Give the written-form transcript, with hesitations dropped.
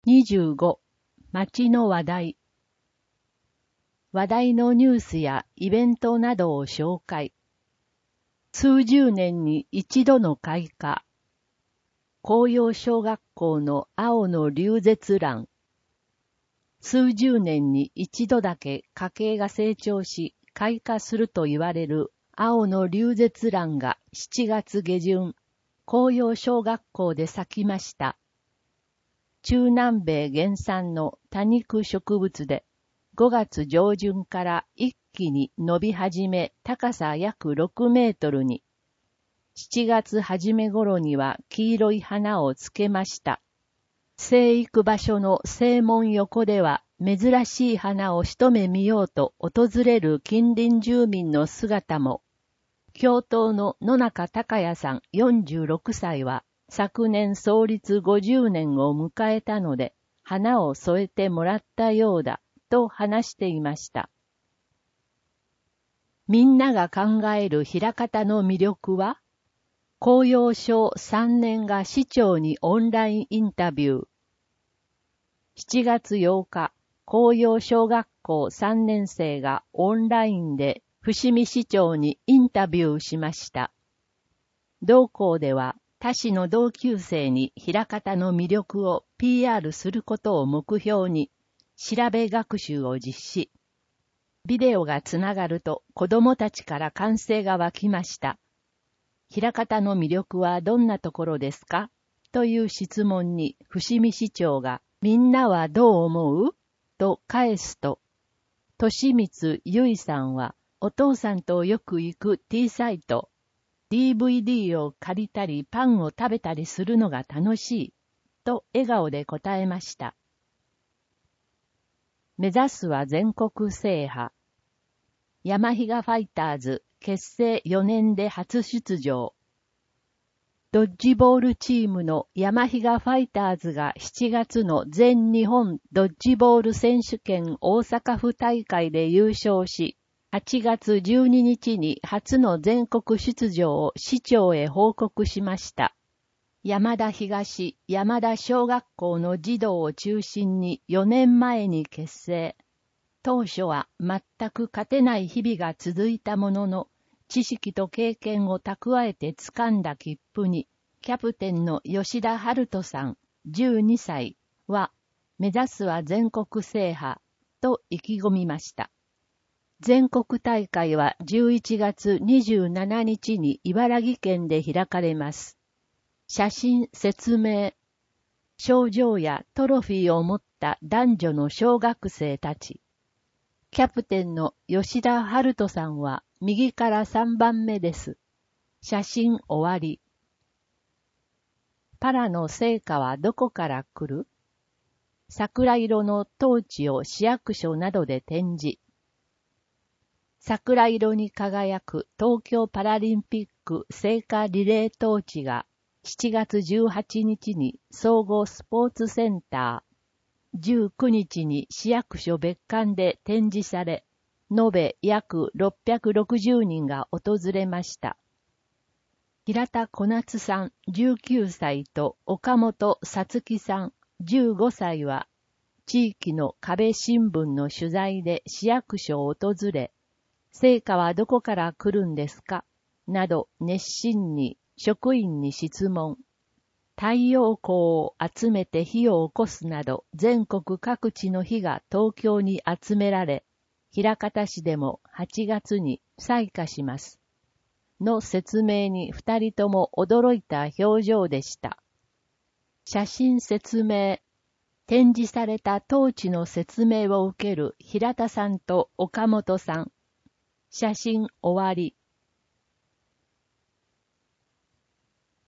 25、街の話題。話題のニュースやイベントなどを紹介。数十年に一度の開花。紅葉小学校の青の流絶蘭。数十年に一度だけ花茎が成長し開花すると言われる青の流絶蘭が7月下旬、紅葉小学校で咲きました。中南米原産の多肉植物で、5月上旬から一気に伸び始め、高さ約6メートルに、7月初め頃には黄色い花をつけました。生育場所の正門横では、珍しい花を一目見ようと訪れる近隣住民の姿も、京都の野中隆也さん46歳は、昨年創立50年を迎えたので、花を添えてもらったようだ、と話していました。みんなが考える枚方の魅力は、紅葉小3年が市長にオンラインインタビュー。7月8日、紅葉小学校3年生がオンラインで伏見市長にインタビューしました。同校では、他市の同級生に枚方の魅力を PR することを目標に調べ学習を実施。ビデオがつながると子供たちから歓声が湧きました。枚方の魅力はどんなところですかという質問に伏見市長がみんなはどう思うと返すと、利光ゆいさんはお父さんとよく行く T サイト、DVD を借りたりパンを食べたりするのが楽しい、と笑顔で答えました。目指すは全国制覇。山比嘉ファイターズ結成4年で初出場。ドッジボールチームの山比嘉ファイターズが7月の全日本ドッジボール選手権大阪府大会で優勝し、8月12日に初の全国出場を市長へ報告しました。山田東山田小学校の児童を中心に4年前に結成。当初は全く勝てない日々が続いたものの、知識と経験を蓄えて掴んだ切符に、キャプテンの吉田春人さん12歳は、目指すは全国制覇と意気込みました。全国大会は11月27日に茨城県で開かれます。写真説明。賞状やトロフィーを持った男女の小学生たち。キャプテンの吉田春人さんは右から3番目です。写真終わり。パラの成果はどこから来る？桜色のトーチを市役所などで展示。桜色に輝く東京パラリンピック聖火リレートーチが7月18日に総合スポーツセンター、19日に市役所別館で展示され、延べ約660人が訪れました。平田小夏さん19歳と岡本さつきさん15歳は、地域の壁新聞の取材で市役所を訪れ、成果はどこから来るんですかなど熱心に職員に質問。太陽光を集めて火を起こすなど全国各地の火が東京に集められ、枚方市でも8月に採火します。の説明に二人とも驚いた表情でした。写真説明。展示されたトーチの説明を受ける平田さんと岡本さん。写真終わり。